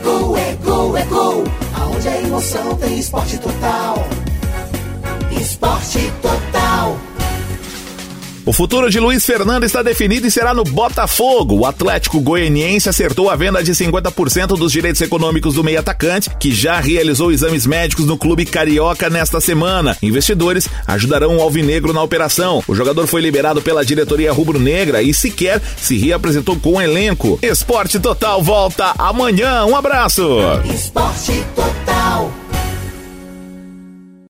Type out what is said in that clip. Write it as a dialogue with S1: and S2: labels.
S1: gol, é gol, é gol. Aonde a emoção tem Esporte Total. Esporte Total.
S2: O futuro de Luiz Fernando está definido e será no Botafogo. O Atlético Goianiense acertou a venda de 50% dos direitos econômicos do meio-atacante, que já realizou exames médicos no clube carioca nesta semana. Investidores ajudarão o alvinegro na operação. O jogador foi liberado pela diretoria rubro-negra e sequer se reapresentou com o elenco. Esporte Total volta amanhã. Um abraço.
S1: Esporte Total.